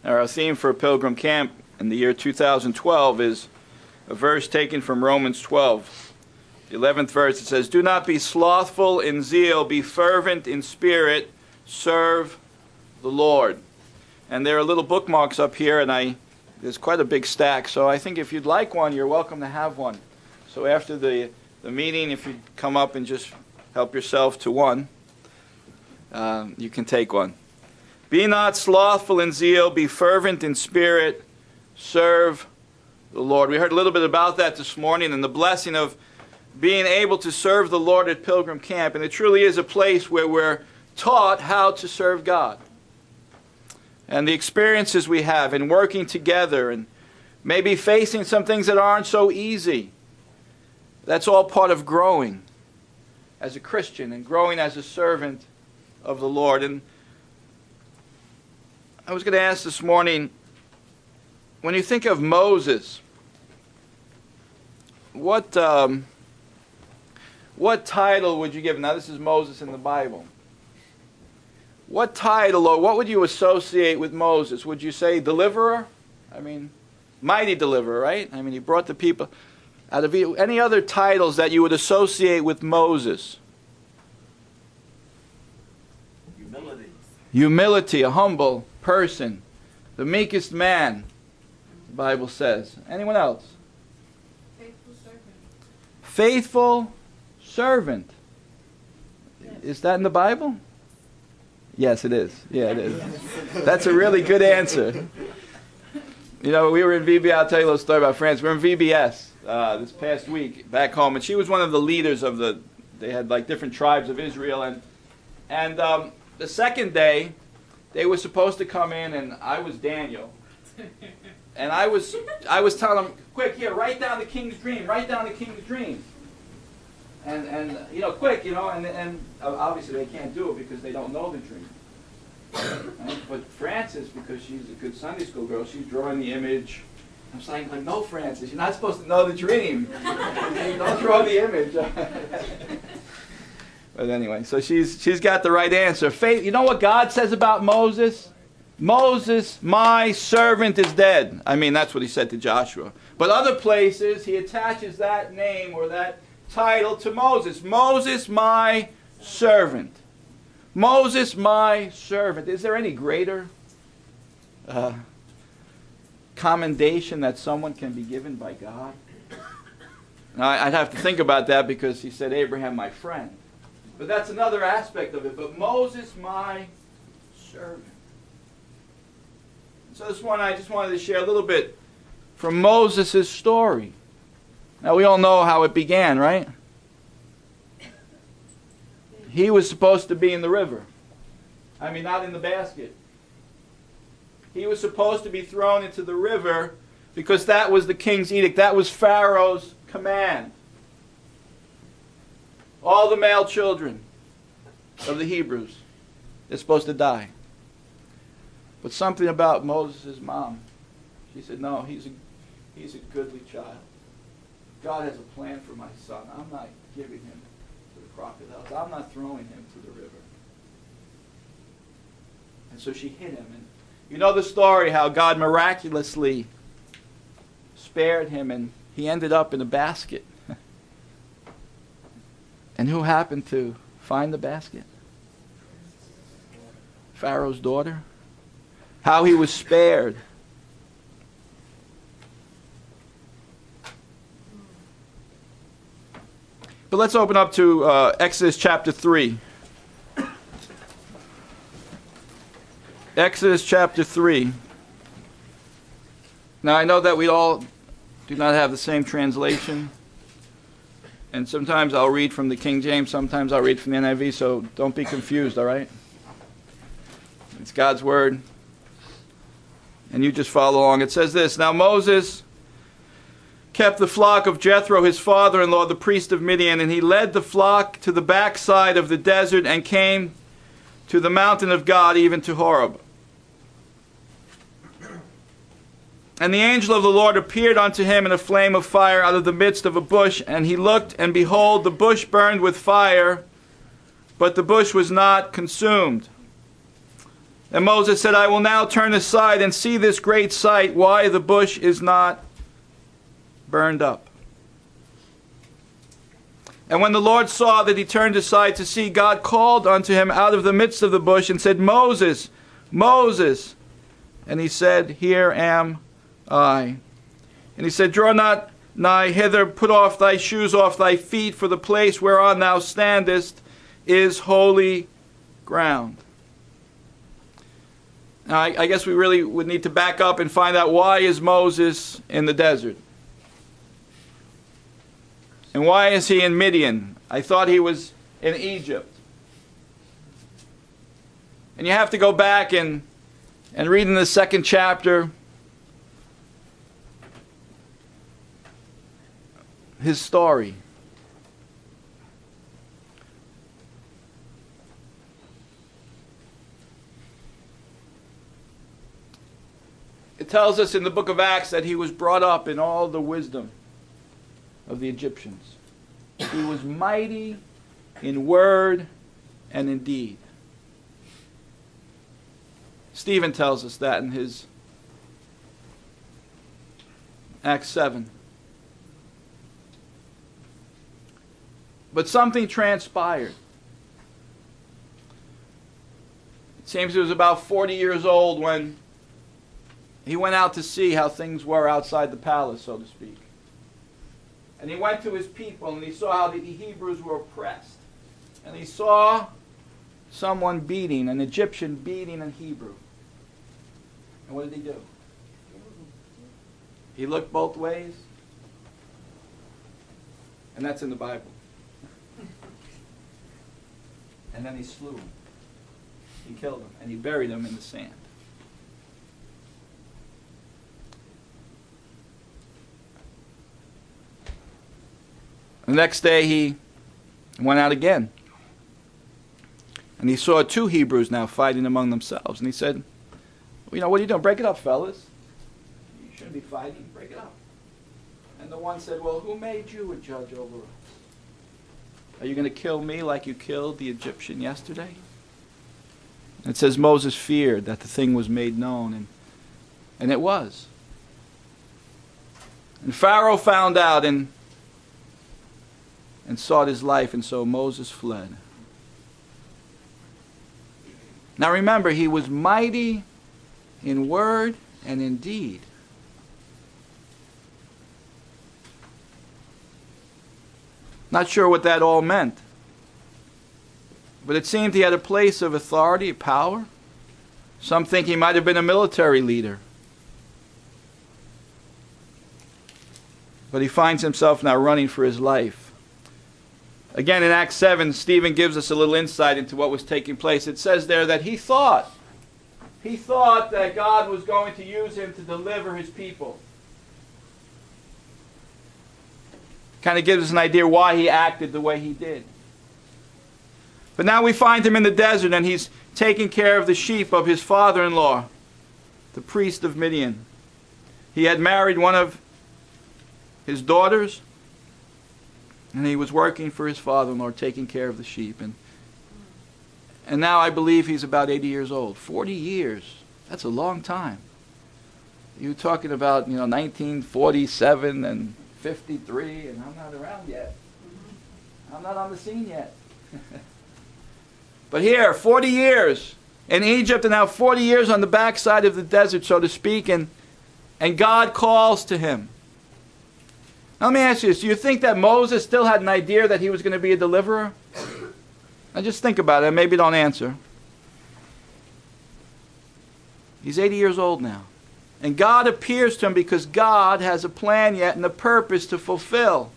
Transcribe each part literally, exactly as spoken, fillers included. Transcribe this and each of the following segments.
Our theme for Pilgrim Camp in the year two thousand twelve is a verse taken from Romans twelve. The eleventh verse, it says, "Do not be slothful in zeal, be fervent in spirit, serve the Lord." And there are little bookmarks up here, and I there's quite a big stack, so I think if you'd like one, you're welcome to have one. So after the, the meeting, if you'd come up and just help yourself to one, uh, you can take one. Be not slothful in zeal, be fervent in spirit, serve the Lord. We heard a little bit about that this morning and the blessing of being able to serve the Lord at Pilgrim Camp. And it truly is a place where we're taught how to serve God. And the experiences we have in working together and maybe facing some things that aren't so easy, that's all part of growing as a Christian and growing as a servant of the Lord. And I was going to ask this morning, when you think of Moses, what um, what title would you give? Now this is Moses in the Bible. What title or what would you associate with Moses? Would you say deliverer? I mean, mighty deliverer, right? I mean, he brought the people out of Egypt. Any other titles that you would associate with Moses? Humility. Humility, a humble person, the meekest man, the Bible says. Anyone else? Faithful servant. Faithful servant. Yes. Is that in the Bible? Yes, it is. Yeah, it is. That's a really good answer. You know, we were in V B S. I'll tell you a little story about France. We were in V B S uh, this past week back home, and she was one of the leaders of the. They had like different tribes of Israel, and and um, the second day, they were supposed to come in, and I was Daniel, and I was I was telling them, quick here, write down the king's dream, write down the king's dream. And, and you know, quick, you know, and, and obviously they can't do it because they don't know the dream. Right? But Frances, because she's a good Sunday school girl, she's drawing the image. I'm saying, like, no, Frances, you're not supposed to know the dream. Don't draw the image. But anyway, so she's she's got the right answer. Faith. You know what God says about Moses? Moses, my servant, is dead. I mean, that's what he said to Joshua. But other places, he attaches that name or that title to Moses. Moses, my servant. Moses, my servant. Is there any greater uh, commendation that someone can be given by God? Now, I'd have to think about that because he said, Abraham, my friend. But that's another aspect of it. But Moses, my servant. So this morning I just wanted to share a little bit from Moses' story. Now, we all know how it began, right? He was supposed to be in the river. I mean, not in the basket. He was supposed to be thrown into the river because that was the king's edict. That was Pharaoh's command. All the male children of the Hebrews, they're supposed to die. But something about Moses' mom, she said, no, he's a, he's a goodly child. God has a plan for my son. I'm not giving him to the crocodiles. I'm not throwing him to the river. And so she hid him. And you know the story how God miraculously spared him and he ended up in a basket. And who happened to find the basket? Pharaoh's daughter. How he was spared. But let's open up to uh, Exodus chapter three. Exodus chapter three. Now I know that we all do not have the same translation. And sometimes I'll read from the King James, sometimes I'll read from the N I V, so don't be confused, all right? It's God's word. And you just follow along. It says this, Now Moses kept the flock of Jethro, his father-in-law, the priest of Midian, and he led the flock to the backside of the desert and came to the mountain of God, even to Horeb. And the angel of the Lord appeared unto him in a flame of fire out of the midst of a bush, and he looked, and behold, the bush burned with fire, but the bush was not consumed. And Moses said, I will now turn aside and see this great sight, why the bush is not burned up. And when the Lord saw that he turned aside to see, God called unto him out of the midst of the bush and said, Moses, Moses. And he said, Here am I. And he said, Draw not nigh hither, put off thy shoes off thy feet, for the place whereon thou standest is holy ground. Now, I, I guess we really would need to back up and find out, why is Moses in the desert? And why is he in Midian? I thought he was in Egypt. And you have to go back and, and read in the second chapter his story. It tells us in the book of Acts that he was brought up in all the wisdom of the Egyptians. He was mighty in word and in deed. Stephen tells us that in his Acts seven. But something transpired. It seems he was about forty years old when he went out to see how things were outside the palace, so to speak. And he went to his people and he saw how the Hebrews were oppressed. And he saw someone beating, an Egyptian beating a Hebrew. And what did he do? He looked both ways. And that's in the Bible. And then he slew him. He killed him. And he buried him in the sand. The next day he went out again. And he saw two Hebrews now fighting among themselves. And he said, well, you know, what are you doing? Break it up, fellas. You shouldn't be fighting. Break it up. And the one said, well, who made you a judge over us? Are you going to kill me like you killed the Egyptian yesterday? And it says Moses feared that the thing was made known. And, and it was. And Pharaoh found out and and sought his life, and so Moses fled. Now remember, he was mighty in word and in deed. Not sure what that all meant. But it seemed he had a place of authority, power. Some think he might have been a military leader. But he finds himself now running for his life. Again, in Acts seven, Stephen gives us a little insight into what was taking place. It says there that he thought, he thought that God was going to use him to deliver his people. Kind of gives us an idea why he acted the way he did. But now we find him in the desert, and he's taking care of the sheep of his father-in-law, the priest of Midian. He had married one of his daughters, and he was working for his father-in-law, taking care of the sheep. And, and now I believe he's about eighty years old. forty years. That's a long time. You're talking about, you know, nineteen forty-seven and fifty-three, and I'm not around yet. I'm not on the scene yet. But here, forty years in Egypt, and now forty years on the backside of the desert, so to speak, and, and God calls to him. Now, let me ask you this. Do you think that Moses still had an idea that he was going to be a deliverer? Now just think about it. Maybe don't answer. He's eighty years old now. And God appears to him because God has a plan yet and a purpose to fulfill.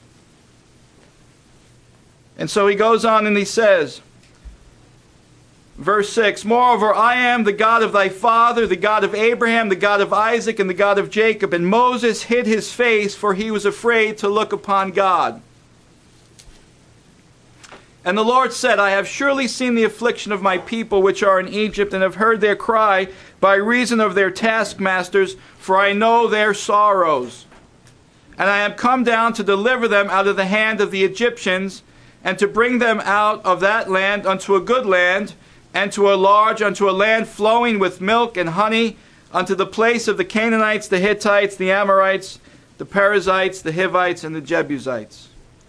And so he goes on and he says, verse six, Moreover, I am the God of thy father, the God of Abraham, the God of Isaac, and the God of Jacob. And Moses hid his face, for he was afraid to look upon God. And the Lord said, I have surely seen the affliction of my people which are in Egypt, and have heard their cry by reason of their taskmasters, for I know their sorrows. And I am come down to deliver them out of the hand of the Egyptians, and to bring them out of that land unto a good land, and to a large, unto a land flowing with milk and honey, unto the place of the Canaanites, the Hittites, the Amorites, the Perizzites, the Hivites, and the Jebusites.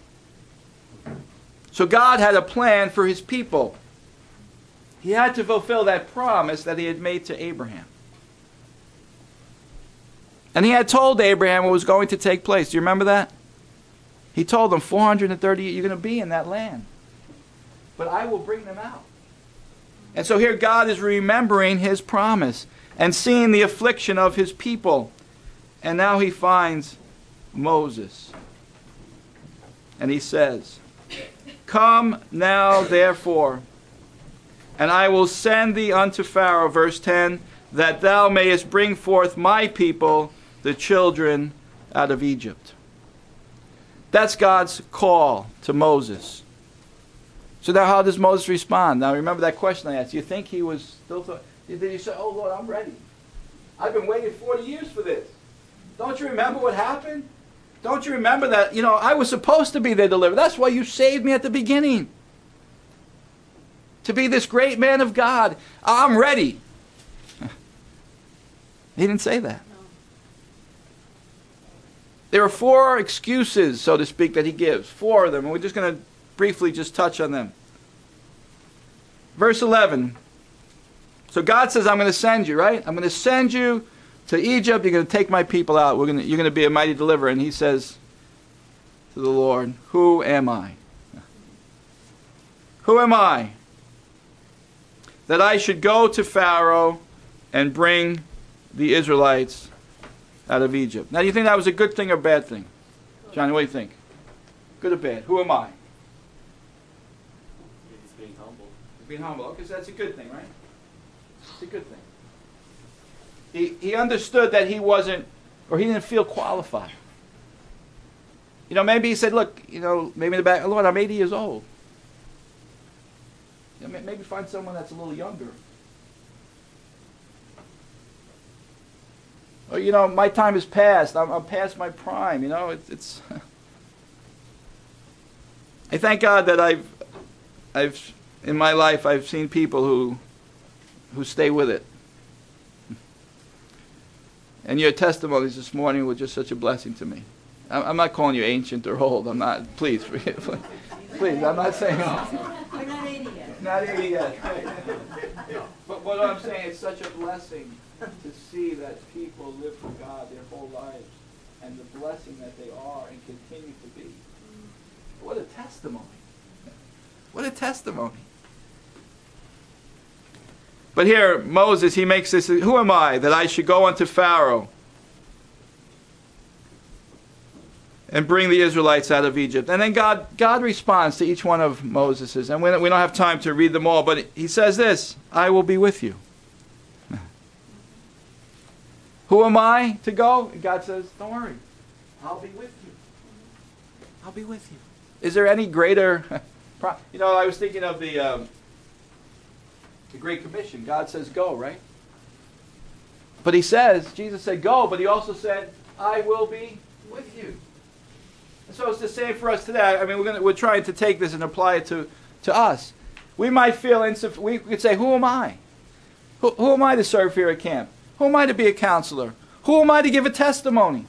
So God had a plan for his people. He had to fulfill that promise that he had made to Abraham. And he had told Abraham what was going to take place. Do you remember that? He told him, four hundred thirty years, you're going to be in that land. But I will bring them out. And so here God is remembering his promise and seeing the affliction of his people. And now he finds Moses. And he says, come now therefore, and I will send thee unto Pharaoh, verse ten, that thou mayest bring forth my people, the children, out of Egypt. That's God's call to Moses. So now how does Moses respond? Now remember that question I asked. Do you think he was still... Th- did he say, oh Lord, I'm ready. I've been waiting forty years for this. Don't you remember what happened? Don't you remember that, you know, I was supposed to be their deliverer. That's why you saved me at the beginning. To be this great man of God. I'm ready. He didn't say that. No. There are four excuses, so to speak, that he gives. Four of them. And we're just going to briefly just touch on them. Verse eleven. So God says, I'm going to send you, right? I'm going to send you to Egypt. You're going to take my people out. We're going to, you're going to be a mighty deliverer. And he says to the Lord, who am I? Who am I that I should go to Pharaoh and bring the Israelites out of Egypt? Now, do you think that was a good thing or bad thing? Johnny, what do you think? Good or bad? Who am I? He's being humble. Being humble. Okay, so that's a good thing, right? It's a good thing. He, he understood that he wasn't, or he didn't feel qualified. You know, maybe he said, look, you know, maybe in the back, Lord, I'm eighty years old. You know, maybe find someone that's a little younger. Or, you know, my time is past. I'm, I'm past my prime. You know, it's... it's I thank God that I've, I've, in my life, I've seen people who, who stay with it. And your testimonies this morning were just such a blessing to me. I'm, I'm not calling you ancient or old. I'm not. Please, please, please. I'm not saying. We're not eighty yet. Not eighty yet. But what I'm saying, it's such a blessing to see that people live for God their whole lives, and the blessing that they are and continue to be. What a testimony. What a testimony. But here, Moses, he makes this, who am I that I should go unto Pharaoh and bring the Israelites out of Egypt? And then God, God responds to each one of Moses's. And we don't, we don't have time to read them all, but he says this, I will be with you. Who am I to go? And God says, don't worry. I'll be with you. I'll be with you. Is there any greater... You know, I was thinking of the... Um, The Great Commission. God says go, right? But he says, Jesus said go, but he also said, I will be with you. And so it's the same for us today. I mean, we're gonna, we're trying to take this and apply it to, to us. We might feel insufficient. We could say, who am I? Who, who am I to serve here at camp? Who am I to be a counselor? Who am I to give a testimony?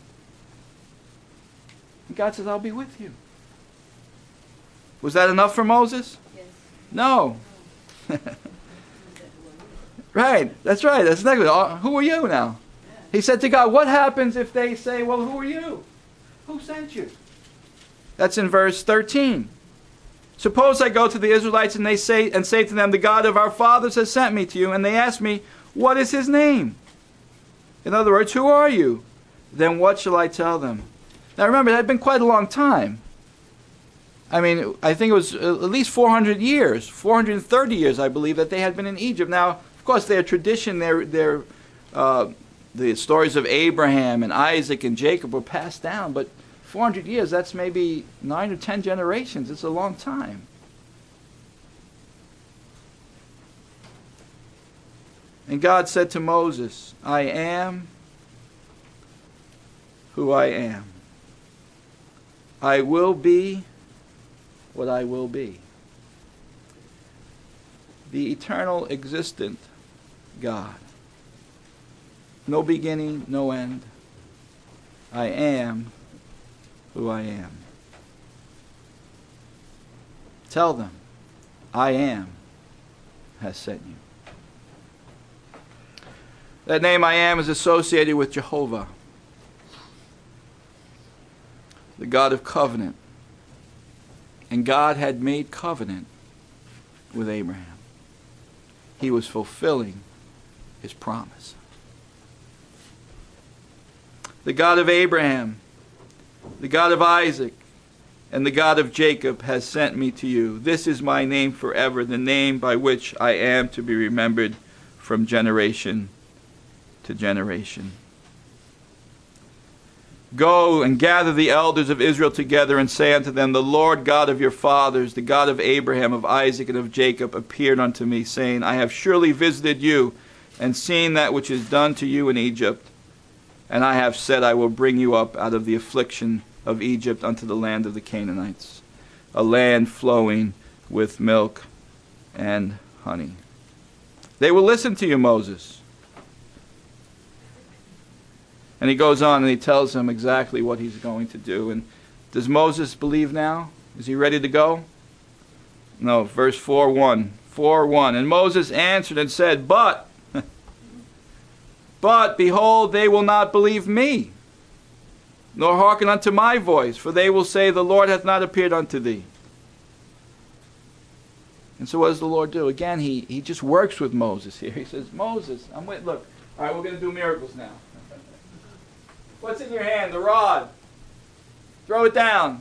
And God says, I'll be with you. Was that enough for Moses? Yes. No. Right, that's right. That's negative. Uh, who are you now? He said to God, what happens if they say, well, who are you? Who sent you? That's in verse thirteen. Suppose I go to the Israelites and they say and say to them, the God of our fathers has sent me to you, and they ask me, what is his name? In other words, who are you? Then what shall I tell them? Now remember, that had been quite a long time. I mean, I think it was at least four hundred years, four hundred thirty years, I believe, that they had been in Egypt. Now, of course, their tradition, their, their, uh, the stories of Abraham and Isaac and Jacob were passed down, but four hundred years, that's maybe nine or ten generations. It's a long time. And God said to Moses, I am who I am. I will be what I will be. the eternal existent God. No beginning, no end. I am who I am. Tell them, I am has sent you. That name I am is associated with Jehovah, the God of covenant. And God had made covenant with Abraham. He was fulfilling his promise. The God of Abraham, the God of Isaac, and the God of Jacob has sent me to you. This is my name forever, the name by which I am to be remembered from generation to generation. Go and gather the elders of Israel together and say unto them, the Lord God of your fathers, the God of Abraham, of Isaac, and of Jacob, appeared unto me, saying, I have surely visited you and seen that which is done to you in Egypt. And I have said, I will bring you up out of the affliction of Egypt unto the land of the Canaanites, a land flowing with milk and honey. They will listen to you, Moses. And he goes on and he tells him exactly what he's going to do. And does Moses believe now? Is he ready to go? No, verse four one. four one. And Moses answered and said, But, but, behold, they will not believe me, nor hearken unto my voice, for they will say, the Lord hath not appeared unto thee. And so what does the Lord do? Again, he, he just works with Moses here. He says, Moses, I'm with, look, all right, we're going to do miracles now. What's in your hand? The rod. Throw it down.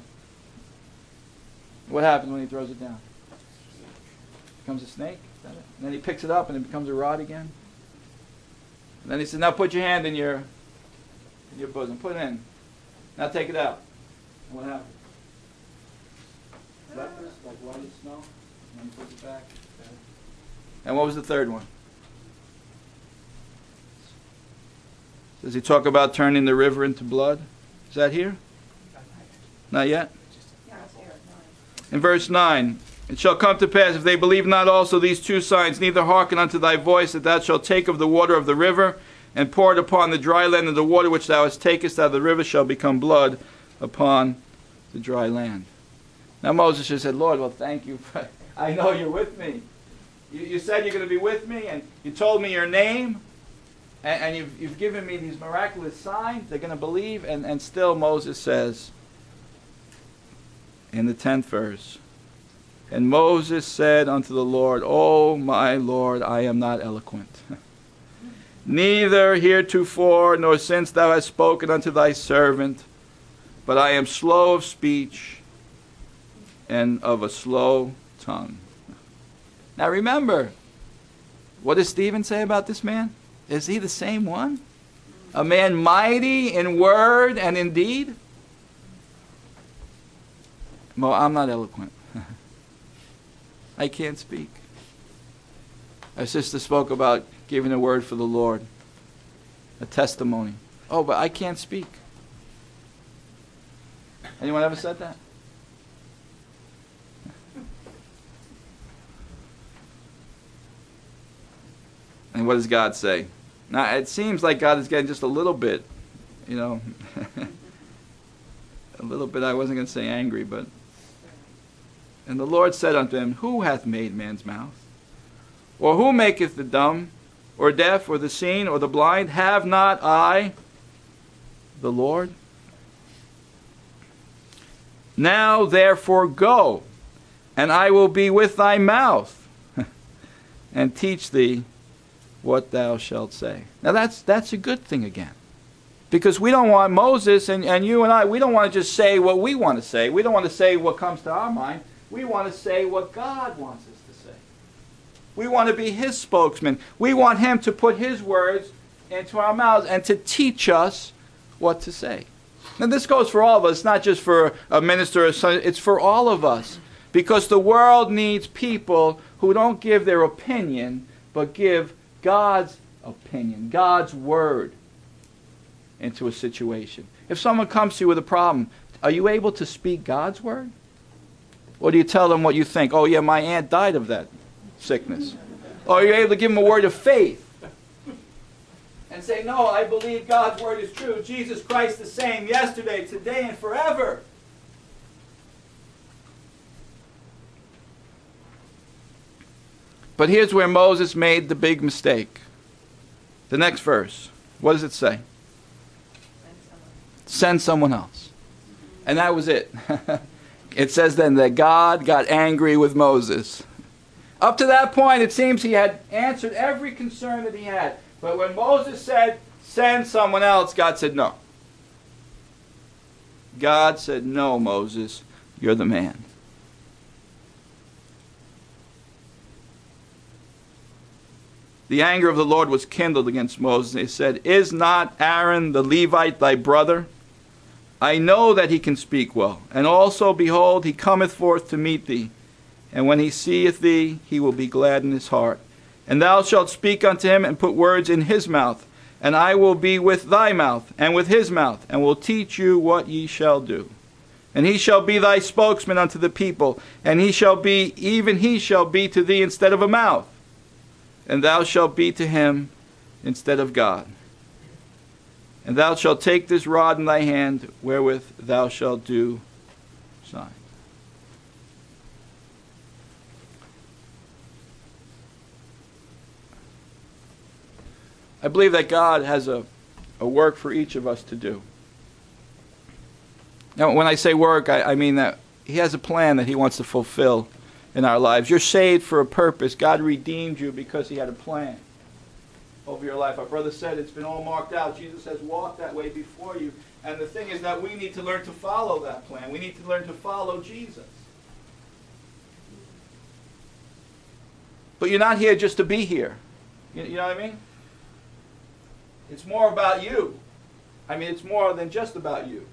What happens when he throws it down? It becomes a snake? Is that it? And then he picks it up and it becomes a rod again? And then he says, now put your hand in your, in your bosom. Put it in. Now take it out. And what happens? Lepers, like white snow. And then he puts it back. And what was the third one? Does he talk about turning the river into blood? Is that here? Not yet? In verse nine, it shall come to pass, if they believe not also these two signs, neither hearken unto thy voice, that thou shalt take of the water of the river, and pour it upon the dry land, and the water which thou hast takest out of the river shall become blood upon the dry land. Now Moses just said, Lord, well, thank you. I know you're with me. You, you said you're going to be with me, and you told me your name. And you've, you've given me these miraculous signs. They're going to believe. And, and still Moses says in the tenth verse, and Moses said unto the Lord, O my Lord, I am not eloquent, neither heretofore nor since thou hast spoken unto thy servant, but I am slow of speech and of a slow tongue. Now remember, what does Stephen say about this man? Is he the same one? A man mighty in word and in deed? Well, I'm not eloquent. I can't speak. Our sister spoke about giving a word for the Lord, a testimony. Oh, but I can't speak. Anyone ever said that? And what does God say? Now, it seems like God is getting just a little bit, you know, a little bit, I wasn't going to say angry, but, and the Lord said unto him, Who hath made man's mouth? Or who maketh the dumb, or deaf, or the seen, or the blind? Have not I the Lord? Now therefore go, and I will be with thy mouth, and teach thee what thou shalt say. Now that's that's a good thing again. Because we don't want Moses and, and you and I, we don't want to just say what we want to say. We don't want to say what comes to our mind. We want to say what God wants us to say. We want to be his spokesman. We want him to put his words into our mouths and to teach us what to say. And this goes for all of us, not just for a minister or son, it's for all of us. Because the world needs people who don't give their opinion, but give God's opinion, God's word into a situation. If someone comes to you with a problem, are you able to speak God's word? Or do you tell them what you think? Oh yeah, my aunt died of that. sickness. Or you're able to give them a word of faith. And say, no, I believe God's word is true. Jesus Christ the same yesterday, today, and forever. But here's where Moses made the big mistake. The next verse. What does it say? Send someone else. And that was it. It says then that God got angry with Moses. Up to that point, it seems he had answered every concern that he had. But when Moses said, send someone else, God said no. God said, no, Moses, you're the man. The anger of the Lord was kindled against Moses. He said, is not Aaron the Levite thy brother? I know that he can speak well. And also, behold, he cometh forth to meet thee. And when he seeth thee, he will be glad in his heart. And thou shalt speak unto him, and put words in his mouth. And I will be with thy mouth, and with his mouth, and will teach you what ye shall do. And he shall be thy spokesman unto the people. And he shall be, even he shall be to thee instead of a mouth. And thou shalt be to him instead of God. And thou shalt take this rod in thy hand, wherewith thou shalt do signs. I believe that God has a, a work for each of us to do. Now, when I say work, I, I mean that he has a plan that he wants to fulfill in our lives. You're saved for a purpose. God redeemed you because he had a plan over your life. Our brother said it's been all marked out. Jesus has walked that way before you. And the thing is that we need to learn to follow that plan. We need to learn to follow Jesus. But you're not here just to be here. You, you know what I mean? It's more about you. I mean, it's more than just about you.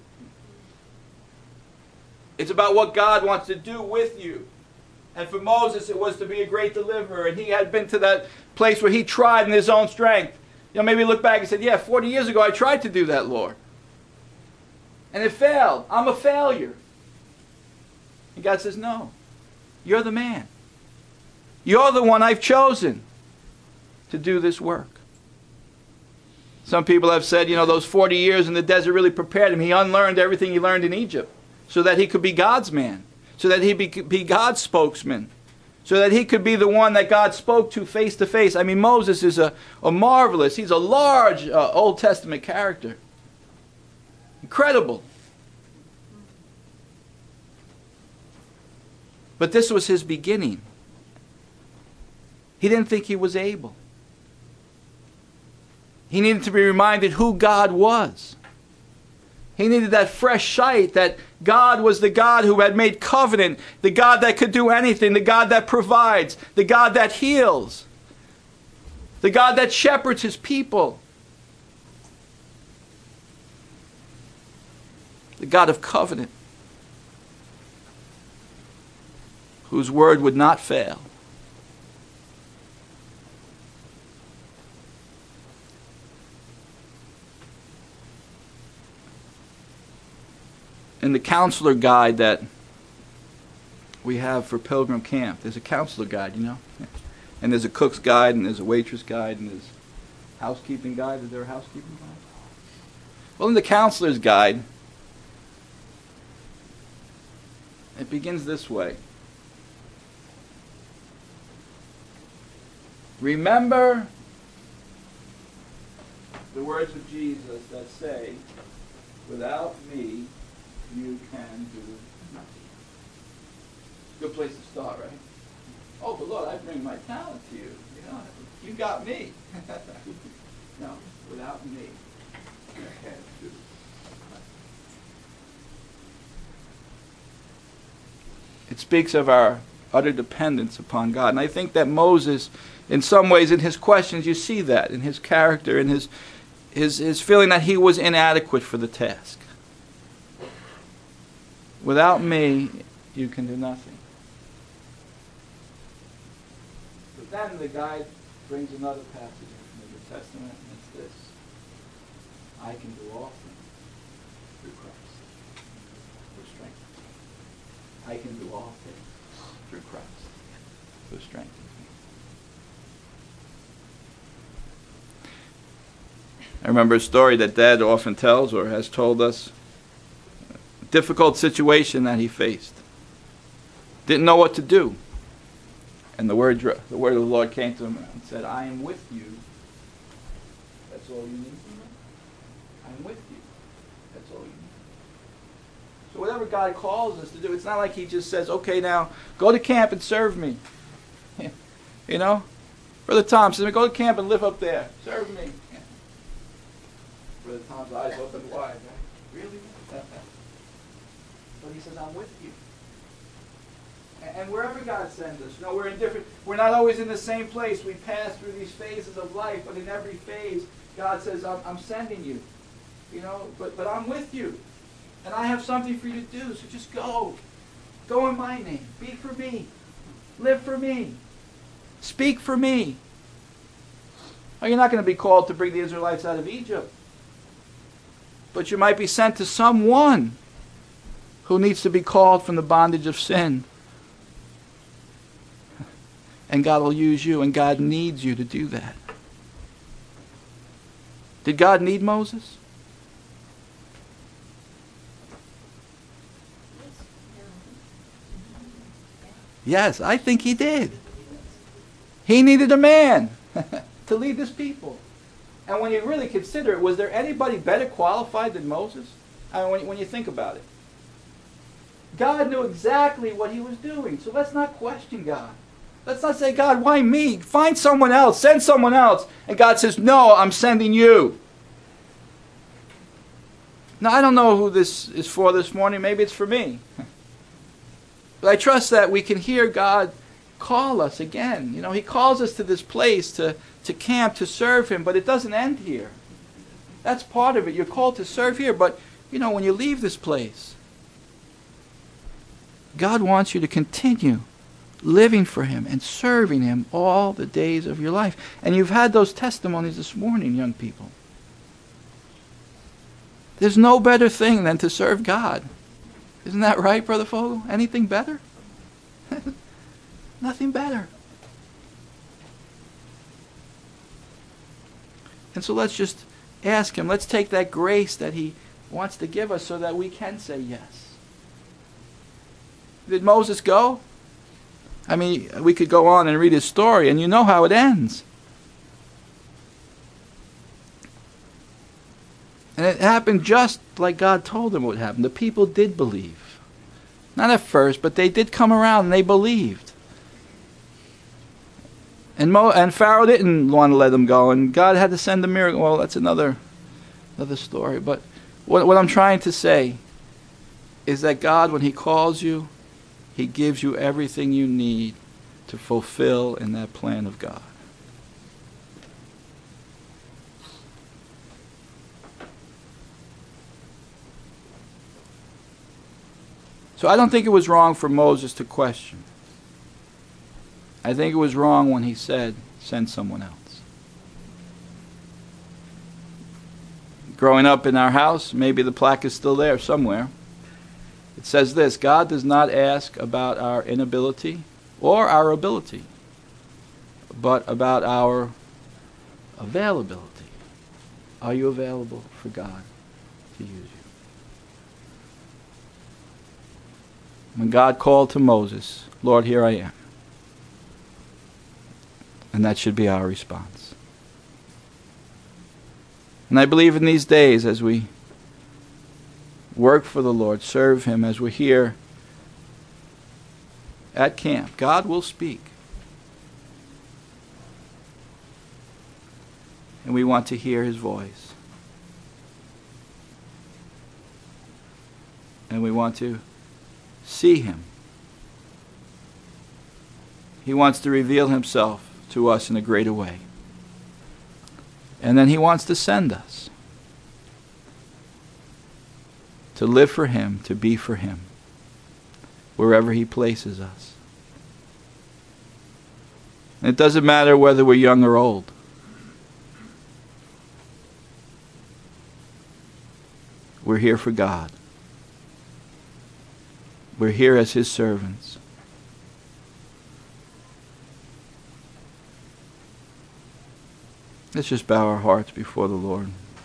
It's about what God wants to do with you. And for Moses, it was to be a great deliverer. And he had been to that place where he tried in his own strength. You know, maybe look back and said, yeah, forty years ago I tried to do that, Lord. And it failed. I'm a failure. And God says, no, you're the man. You're the one I've chosen to do this work. Some people have said, you know, those forty years in the desert really prepared him. He unlearned everything he learned in Egypt so that he could be God's man, so that he could be God's spokesman, so that he could be the one that God spoke to face to face. I mean, Moses is a, a marvelous, he's a large uh, Old Testament character. Incredible. But this was his beginning. He didn't think he was able. He needed to be reminded who God was. He needed that fresh sight that God was the God who had made covenant, the God that could do anything, the God that provides, the God that heals, the God that shepherds his people, the God of covenant, whose word would not fail. In the counselor guide that we have for Pilgrim Camp, there's a counselor guide, you know? And there's a cook's guide, and there's a waitress guide, and there's a housekeeping guide. Is there a housekeeping guide? Well, in the counselor's guide, it begins this way. Remember the words of Jesus that say, without me, you can do nothing. Good place to start, right? Oh, but Lord, I bring my talent to you. You know, you got me. No, without me, you can't do nothing. It speaks of our utter dependence upon God. And I think that Moses, in some ways, in his questions, you see that in his character, in his, his, his feeling that he was inadequate for the task. Without me, you can do nothing. But then the guide brings another passage from the New Testament, and it's this. I can do all things through Christ, who strengthens me. I can do all things through Christ, who strengthens me. I remember a story that Dad often tells or has told us. A difficult situation that he faced. Didn't know what to do. And the word, the word of the Lord came to him and said, I am with you. That's all you need to know. I'm with you. That's all you need. So whatever God calls us to do, it's not like he just says, okay, now go to camp and serve me. You know? Brother Tom says, go to camp and live up there. Serve me. Brother Tom's eyes opened wide. Right? Really? But he says, I'm with you. And wherever God sends us, you know, we're in different, we're not always in the same place. We pass through these phases of life, but in every phase, God says, I'm, I'm sending you. You know, but, but I'm with you. And I have something for you to do, so just go. Go in my name. Be for me. Live for me. Speak for me. Well, you're not going to be called to bring the Israelites out of Egypt. But you might be sent to someone who needs to be called from the bondage of sin. And God will use you, and God needs you to do that. Did God need Moses? Yes, I think he did. He needed a man to lead this people. And when you really consider it, was there anybody better qualified than Moses? I mean, when, when you think about it. God knew exactly what he was doing, so let's not question God. Let's not say, God, why me? Find someone else. Send someone else. And God says, no, I'm sending you. Now, I don't know who this is for this morning. Maybe it's for me. But I trust that we can hear God call us again. You know, he calls us to this place, to, to camp, to serve him. But it doesn't end here. That's part of it. You're called to serve here. But, you know, when you leave this place, God wants you to continue living for him and serving him all the days of your life. And you've had those testimonies this morning, young people. There's no better thing than to serve God. Isn't that right, Brother Fogel? Anything better? Nothing better. And so let's just ask him. Let's take that grace that he wants to give us so that we can say yes. Did Moses go? I mean, we could go on and read his story, and you know how it ends. And it happened just like God told them it would happen. The people did believe. Not at first, but they did come around and they believed. And Mo, and Pharaoh didn't want to let them go, and God had to send a miracle. Well, that's another, another story. But what, what I'm trying to say is that God, when he calls you, he gives you everything you need to fulfill in that plan of God. So I don't think it was wrong for Moses to question. I think it was wrong when he said, send someone else. Growing up in our house, maybe the plaque is still there somewhere. It says this: God does not ask about our inability or our ability, but about our availability. Are you available for God to use you? When God called to Moses, Lord, here I am. And that should be our response. And I believe in these days, as we work for the Lord, serve him, as we're here at camp, God will speak. And we want to hear his voice. And we want to see him. He wants to reveal himself to us in a greater way. And then he wants to send us to live for him, to be for him, wherever he places us. And it doesn't matter whether we're young or old. We're here for God. We're here as his servants. Let's just bow our hearts before the Lord.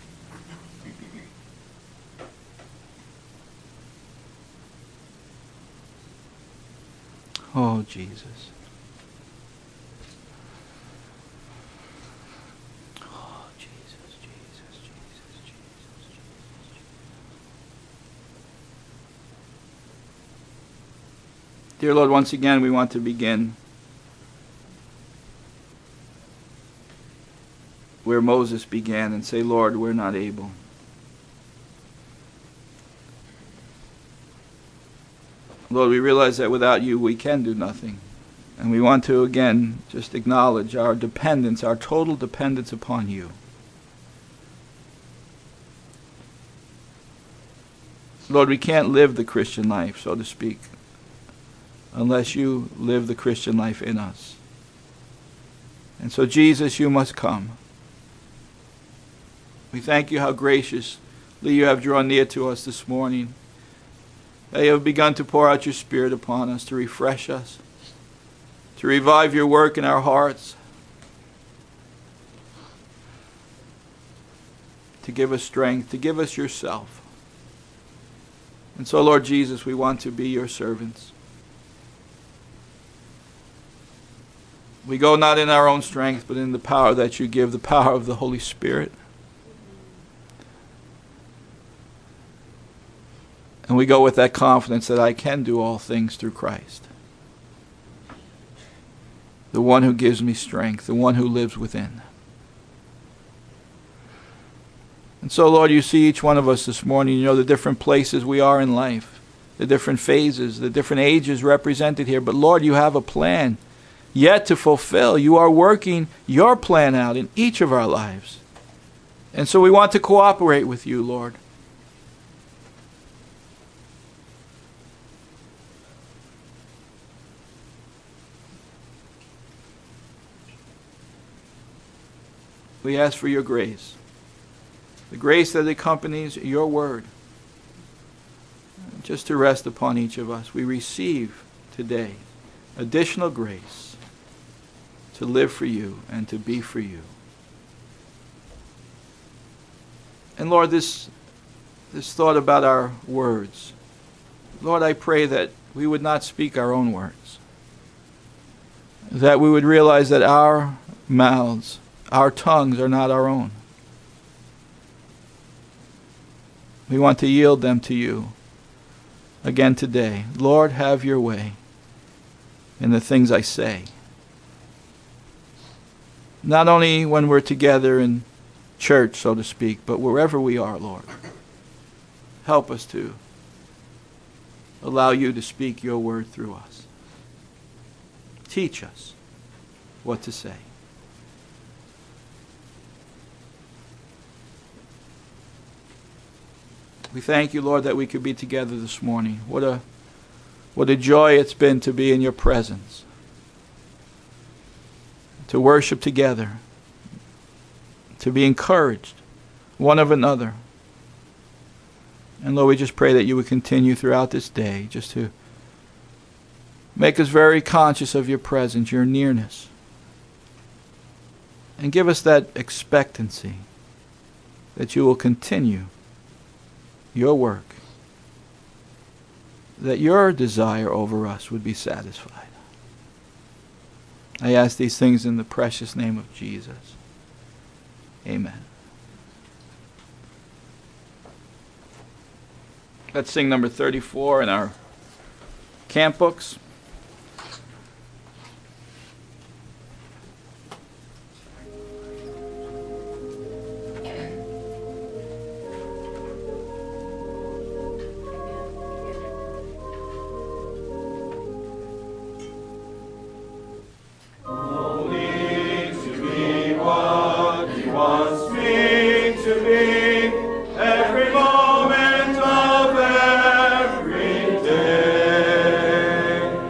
Oh, Jesus. Oh, Jesus, Jesus, Jesus, Jesus, Jesus. Dear Lord, once again we want to begin where Moses began and say, Lord, we're not able. Lord, we realize that without you we can do nothing. And we want to again just acknowledge our dependence, our total dependence upon you. Lord, we can't live the Christian life, so to speak, unless you live the Christian life in us. And so, Jesus, you must come. We thank you how graciously you have drawn near to us this morning. That you have begun to pour out your Spirit upon us, to refresh us, to revive your work in our hearts, to give us strength, to give us yourself. And so, Lord Jesus, we want to be your servants. We go not in our own strength, but in the power that you give, the power of the Holy Spirit. And we go with that confidence that I can do all things through Christ, the one who gives me strength, the one who lives within. And so, Lord, you see each one of us this morning. You know the different places we are in life, the different phases, the different ages represented here. But, Lord, you have a plan yet to fulfill. You are working your plan out in each of our lives. And so we want to cooperate with you, Lord. We ask for your grace, the grace that accompanies your word, just to rest upon each of us. We receive today additional grace to live for you and to be for you. And Lord, this, this thought about our words, Lord, I pray that we would not speak our own words, that we would realize that our mouths, our tongues are not our own. We want to yield them to you again today. Lord, have your way in the things I say. Not only when we're together in church, so to speak, but wherever we are, Lord. Help us to allow you to speak your word through us. Teach us what to say. We thank you, Lord, that we could be together this morning. What a, what a joy it's been to be in your presence, to worship together, to be encouraged one of another. And Lord, we just pray that you would continue throughout this day just to make us very conscious of your presence, your nearness, and give us that expectancy that you will continue your work, that your desire over us would be satisfied. I ask these things in the precious name of Jesus. Amen. Let's sing number thirty-four in our camp books. Every moment of every day.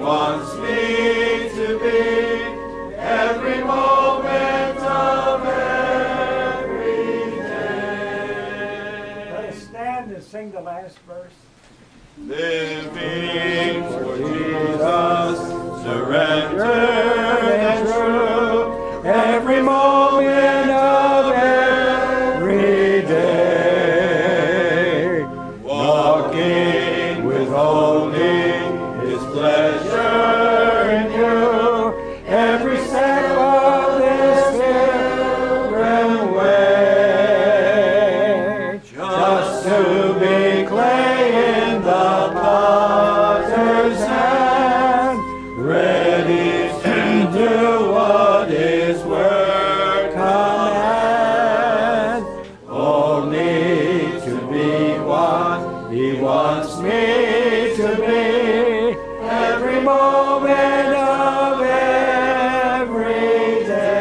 wants me to be every moment of every day. Let us stand and sing the last verse. Living for Jesus, surrendered and true, every moment of every day, walking with only His pleasure in you, every step of this pilgrim way, just to be clay in the potter's hand, ready to do what His word commands, only to be what He wants me to be, every moment of every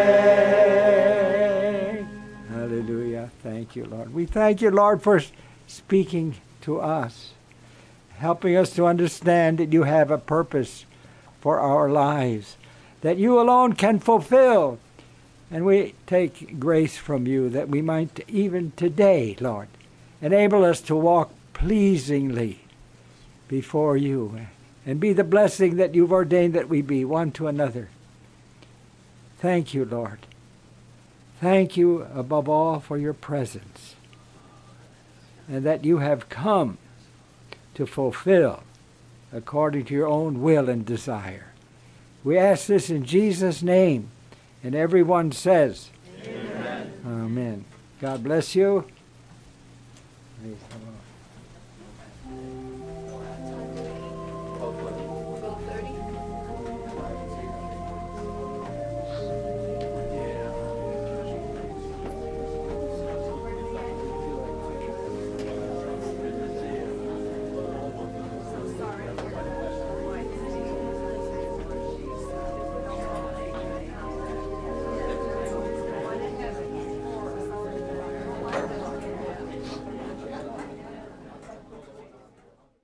day. Hallelujah. Thank you, Lord. We thank you, Lord, for speaking to us, helping us to understand that you have a purpose for our lives, that you alone can fulfill. And we take grace from you that we might even today, Lord, enable us to walk pleasingly before you and be the blessing that you've ordained that we be one to another. Thank you, Lord. Thank you above all for your presence and that you have come to fulfill according to your own will and desire. We ask this in Jesus' name, and everyone says, Amen. Amen. God bless you. Praise the Lord.